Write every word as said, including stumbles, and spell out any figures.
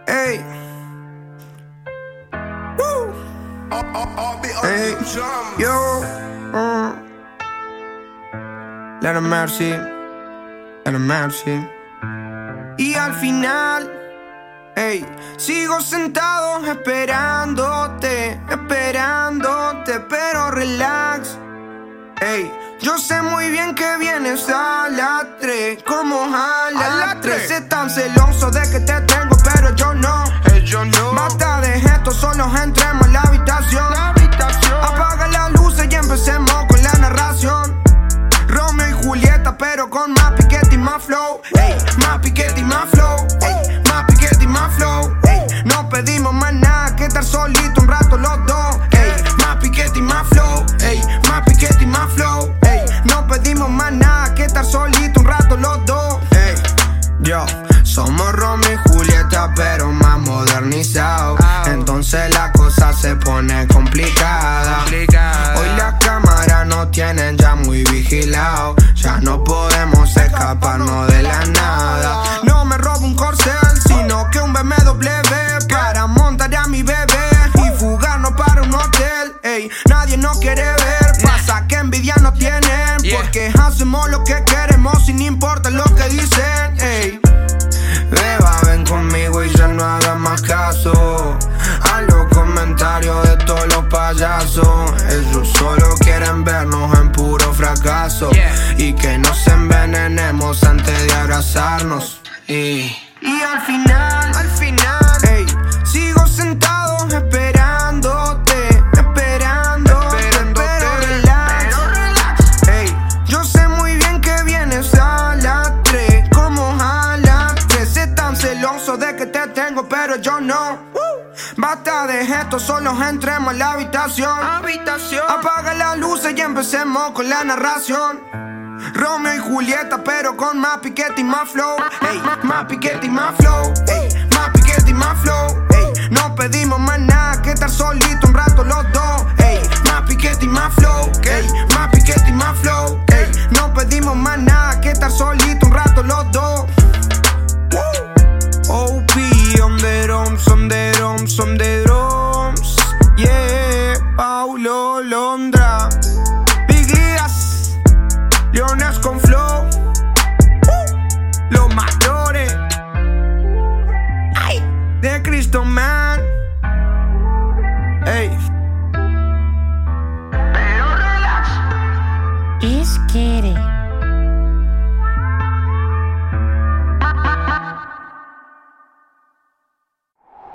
Ey. Woo. Ey. Yo. Uh. Let a mercy. Let a mercy. Y al final, ey, sigo sentado esperándote, esperándote, pero relax. Ey, yo sé muy bien que vienes a las tres, como a las tres. Están celosos de que te tengo, pero yo no. Hey, yo no. Basta de esto, solo entremos en la habitación. La habitación. Apaga las luces y empecemos con la narración. Romeo y Julieta, pero con más piquete y más flow. Ey, más piquete y más flow. Ey, más piquete y más flow. Ey, no pedimos más nada que estar solito un rato los dos. Ey, más piquete y más flow. Ey, más piquete y más flow. Ey, no pedimos más nada que estar solito un rato los dos. Ey, yo, somos Romeo y Julieta, pero más modernizados. Entonces la cosa se pone complicada. Hoy las cámaras nos tienen ya muy vigilados. Ya no podemos escaparnos de la nada. No me robo un corcel, sino que un B M W para montar a mi bebé y fugarnos para un hotel. Ey, nadie nos quiere ver, pasa que envidia nos tienen, porque hacemos lo que queremos sin importar lo que dicen. Ey, beba, ven conmigo y ya no hagas más caso a los comentarios de todos los payasos. Ellos solo quieren vernos en puro fracaso, yeah. Y que nos envenenemos antes de abrazarnos. Y, y al final, al final, ey, sigo sentado esperándote, esperándote, esperándote pero relax, pero relax. Ey, yo sé muy bien que vienes a las tres, como a las tres. Están celosos de que te tengo, pero yo no. Basta de esto, solo entremos en la habitación. Habitación. Apaga las luces y empecemos con la narración. Romeo y Julieta, pero con más piquete y más flow. Ey, más piquete y más flow. Ey, más piquete y más flow. Ey, no pedimos más nada que estar solito un rato los dos. Ey, más piquete y más flow. Ey, más piquete y más flow. Ey, no pedimos más nada que estar solito un rato los dos. O P on the drums, on the drums, on the drums. Yeah, Paulo Londra, Biguías, Leones con flow, uh, los mayores, ay, de Cristo Man.